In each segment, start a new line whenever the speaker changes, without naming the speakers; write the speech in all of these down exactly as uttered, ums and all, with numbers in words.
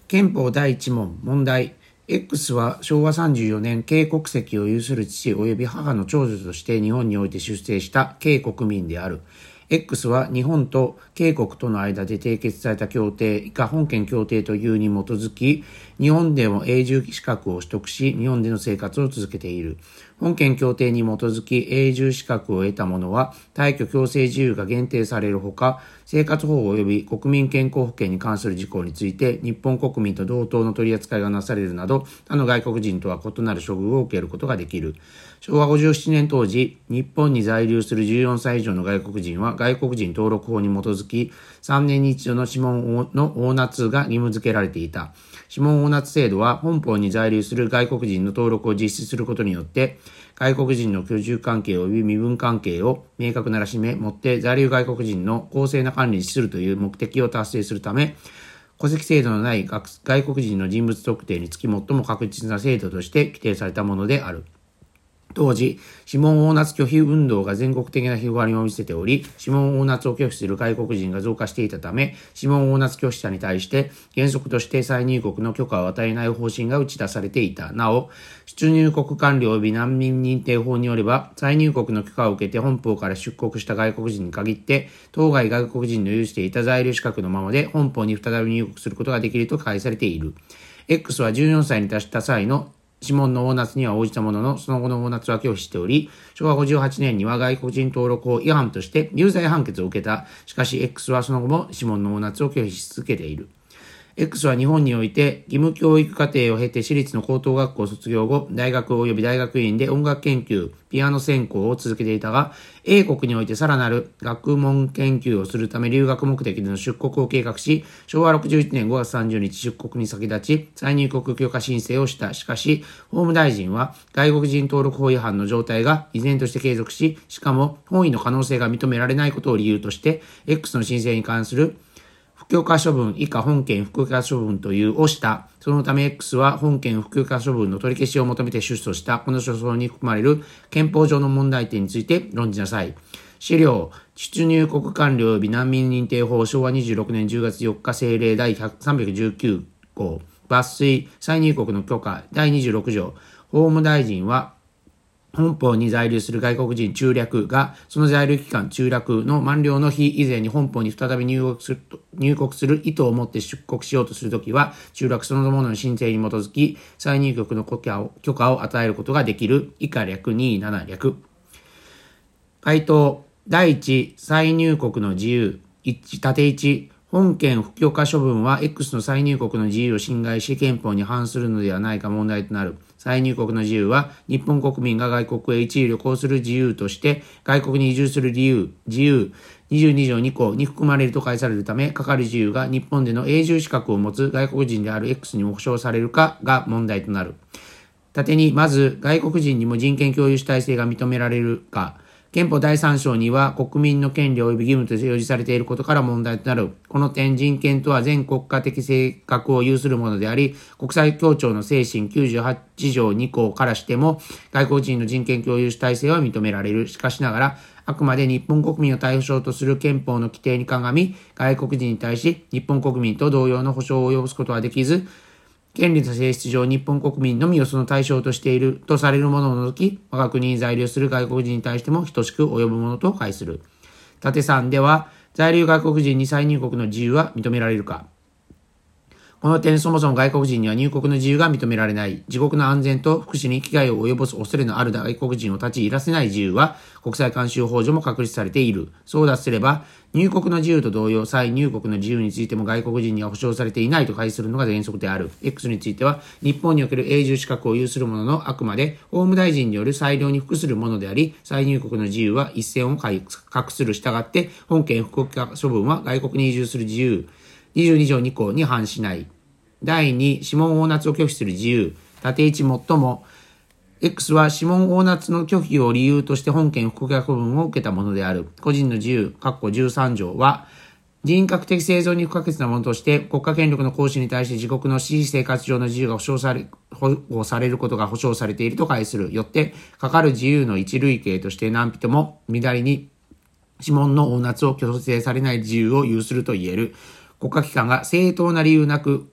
憲法だいいち問問題。X はしょうわさんじゅうよねん、慶国籍を有する父及び母の長女として日本において出生した慶国民である。X は日本と慶国との間で締結された協定以下本件協定というに基づき、日本でも永住資格を取得し、日本での生活を続けている。本件協定に基づき永住資格を得た者は、退去強制自由が限定されるほか、生活保護及び国民健康保険に関する事項について、日本国民と同等の取り扱いがなされるなど、他の外国人とは異なる処遇を受けることができる。しょうわごじゅうななねん当時、日本に在留するじゅうよんさい以上の外国人は、外国人登録法に基づき、さんねんに一度の指紋の押捺が義務付けられていた。指紋押捺制度は、本邦に在留する外国人の登録を実施することによって、外国人の居住関係及び身分関係を明確ならしめ、もって在留外国人の公正な管理に資するという目的を達成するため、戸籍制度のない外国人の人物特定につき最も確実な制度として規定されたものである。当時、指紋押捺拒否運動が全国的な広がりを見せており、指紋押捺を拒否する外国人が増加していたため、指紋押捺拒否者に対して原則として再入国の許可を与えない方針が打ち出されていた。なお、出入国管理及び難民認定法によれば、再入国の許可を受けて本邦から出国した外国人に限って、当該外国人の有していた在留資格のままで本邦に再び入国することができると記されている。X はじゅうよんさいに達した際の指紋の押捺には応じたものの、その後の押捺は拒否しており、しょうわごじゅうはちねんには外国人登録法違反として有罪判決を受けた。しかし X はその後も指紋の押捺を拒否し続けている。X は日本において義務教育課程を経て私立の高等学校卒業後、大学及び大学院で音楽研究、ピアノ専攻を続けていたが、英国においてさらなる学問研究をするため留学目的での出国を計画し、しょうわろくじゅういちねんごがつさんじゅうにち出国に先立ち、再入国許可申請をした。しかし、法務大臣は外国人登録法違反の状態が依然として継続し、しかも本意の可能性が認められないことを理由として、X の申請に関する不許可処分以下本件不許可処分というをした。そのため X は本件不許可処分の取り消しを求めて出訴した。この訴訟に含まれる憲法上の問題点について論じなさい。資料、出入国管理及び難民認定法しょうわにじゅうろくねんじゅうがつよっか政令第さんびゃくじゅうきゅうごう抜粋再入国の許可だいにじゅうろくじょう。法務大臣は本邦に在留する外国人中略が、その在留期間中略の満了の日以前に本邦に再び入国する、入国する意図を持って出国しようとするときは、中略そのものの申請に基づき、再入国の許可を、許可を与えることができる。以下略にじゅうなな略。回答。だいいち、再入国の自由。いち、縦いち。本件不許可処分は X の再入国の自由を侵害し憲法に反するのではないか問題となる。再入国の自由は日本国民が外国へ一時旅行する自由として外国に移住する理由、自由にじゅうにじょうにこうに含まれると解されるため、かかる自由が日本での永住資格を持つ外国人である X にも保障されるかが問題となる。縦にまず外国人にも人権共有主体性が認められるか。憲法だいさん章には国民の権利及び義務として表示されていることから問題となる。この点、人権とは全国家的性格を有するものであり、国際協調の精神きゅうじゅうはちじょうにこうからしても、外国人の人権共有主体性は認められる。しかしながら、あくまで日本国民を対象とする憲法の規定に鑑み、外国人に対し日本国民と同様の保障を及ぼすことはできず、権利の性質上日本国民のみをその対象としているとされるものを除き、我が国に在留する外国人に対しても等しく及ぶものと解する。縦さんでは、在留外国人に再入国の自由は認められるか。この点、そもそも外国人には入国の自由が認められない。自国の安全と福祉に危害を及ぼす恐れのある外国人を立ち入らせない自由は、国際慣習法上も確立されている。そうだとすれば、入国の自由と同様、再入国の自由についても外国人には保障されていないと解するのが原則である。X については、日本における永住資格を有するものの、あくまで法務大臣による裁量に服するものであり、再入国の自由は一線を画する従って、本件不許可処分は外国に移住する自由、にじゅうにじょうにこうに反しない。だいに、指紋押捺を拒否する自由。縦いち最も、X は指紋押捺の拒否を理由として本件不許可処分を受けたものである。個人の自由、じゅうさんじょうは、人格的生存に不可欠なものとして国家権力の行使に対して自国の私生活上の自由が保障され、保護されることが保障されていると解する。よって、かかる自由の一類型として何人も乱れに指紋の押捺を強制されない自由を有すると言える。国家機関が正当な理由なく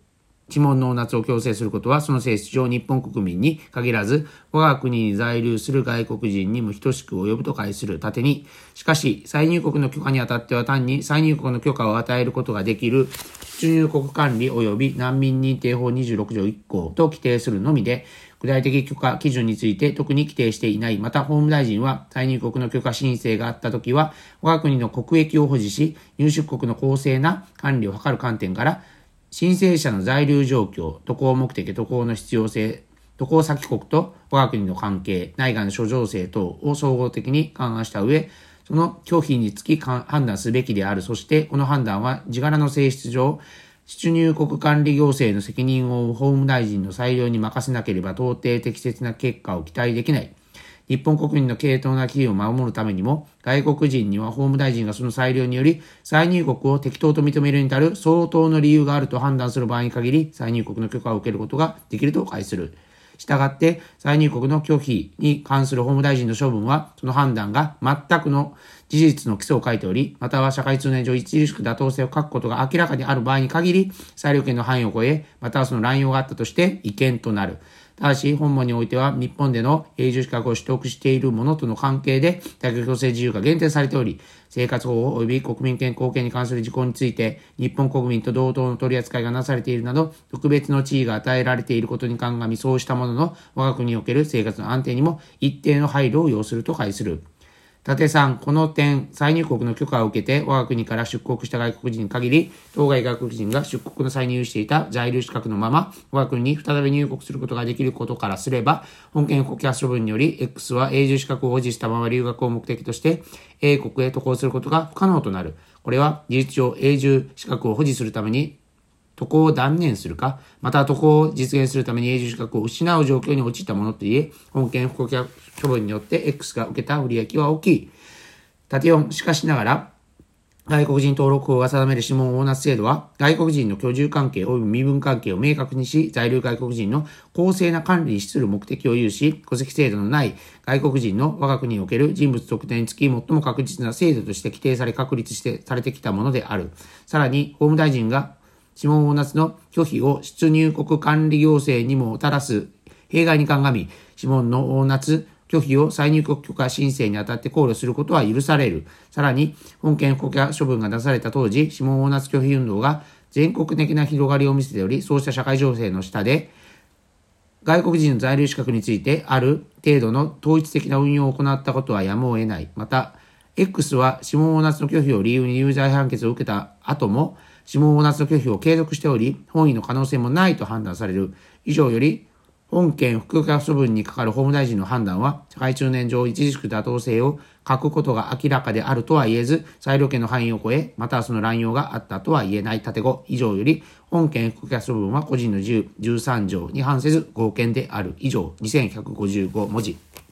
指紋の押捺を強制することは、その性質上日本国民に限らず、我が国に在留する外国人にも等しく及ぶと解する。縦に、しかし、再入国の許可にあたっては単に再入国の許可を与えることができる、出入国管理及び難民認定法にじゅうろく条いっ項と規定するのみで、具体的許可基準について特に規定していない。また、法務大臣は再入国の許可申請があったときは、我が国の国益を保持し、入出国の公正な管理を図る観点から、申請者の在留状況、渡航目的、渡航の必要性、渡航先国と我が国の関係、内外の諸情勢等を総合的に勘案した上、その拒否につき判断すべきである。そして、この判断は自柄の性質上、出入国管理行政の責任を負う法務大臣の裁量に任せなければ到底適切な結果を期待できない。日本国民の正当な機微を守るためにも、外国人には法務大臣がその裁量により、再入国を適当と認めるに至る相当の理由があると判断する場合に限り、再入国の許可を受けることができると解する。したがって、再入国の拒否に関する法務大臣の処分は、その判断が全くの事実の基礎を書いており、または社会通念上著しく妥当性を欠くことが明らかにある場合に限り、裁量権の範囲を超え、またはその乱用があったとして違憲となる。ただし、本文においては、日本での永住資格を取得している者との関係で、大学強制自由が限定されており、生活保護及び国民権貢献に関する事項について、日本国民と同等の取り扱いがなされているなど、特別の地位が与えられていることに鑑み、そうしたものの我が国における生活の安定にも一定の配慮を要すると解する。縦さん、この点、再入国の許可を受けて我が国から出国した外国人に限り、当該外国人が出国の際に有していた在留資格のまま、我が国に再び入国することができることからすれば、本件不棄処分により、X は永住資格を保持したまま留学を目的として、英国へ渡航することが不可能となる。これは事実上永住資格を保持するために、渡航を断念するか、また渡航を実現するために永住資格を失う状況に陥ったものといえ、本件不棄処分によって X が受けた不利益は大きい。縦よん、しかしながら、外国人登録法が定める指紋押捺制度は、外国人の居住関係及び身分関係を明確にし、在留外国人の公正な管理に資する目的を有し、戸籍制度のない外国人の我が国における人物特定につき最も確実な制度として規定され確立してされてきたものである。さらに、法務大臣が指紋押捺の拒否を出入国管理行政にももたらす弊害に鑑み、指紋の押捺拒否を再入国許可申請にあたって考慮することは許される。さらに、本件不棄処分が出された当時、指紋押捺拒否運動が全国的な広がりを見せており、そうした社会情勢の下で、外国人の在留資格についてある程度の統一的な運用を行ったことはやむを得ない。また、X は指紋押捺の拒否を理由に有罪判決を受けた後も、指紋押捺の拒否を継続しており、本意の可能性もないと判断される。以上より、本件不棄処分にかかる法務大臣の判断は、社会通念上著しく妥当性を欠くことが明らかであるとは言えず、裁量権の範囲を超え、またはその乱用があったとは言えない。縦ご、以上より、本件不棄処分は個人の自由じゅうさん条に反せず合憲である。以上、にせんひゃくごじゅうご文字。